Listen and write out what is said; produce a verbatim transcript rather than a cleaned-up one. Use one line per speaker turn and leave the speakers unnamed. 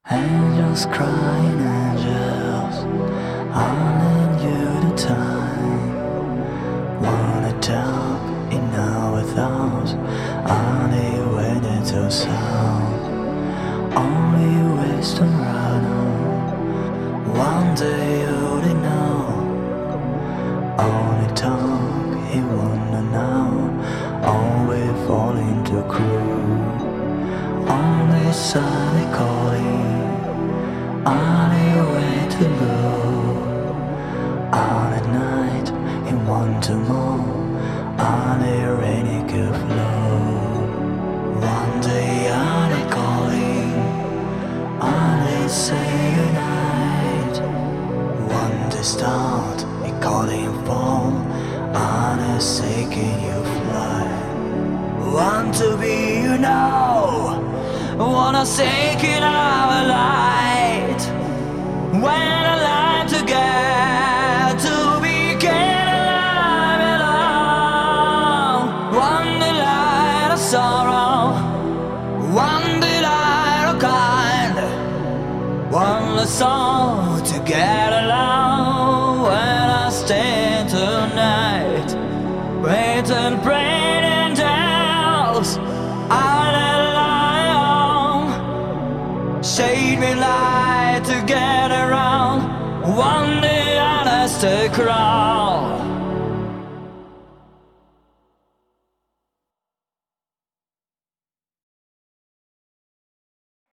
Angels crying, angels, I need you to time. Wanna talk in our thoughts, I need waiting to sound. Only waste to run on. One day you'll know. Only talk he wanna know. Always falling to crew. Only silent calling. Only way to go. On at night in one to more. Only rainy could flow. One day only calling. Only say goodnight. One day start a calling phone. Only say can you fly. Want to be you know. Wanna sink in our light. When alive together to begin alive at all. One delight of sorrow, one delight of kind, one less song to get along. When I stand tonight, wait and pray and tells I shade me light to get around. One day I'll have to cry.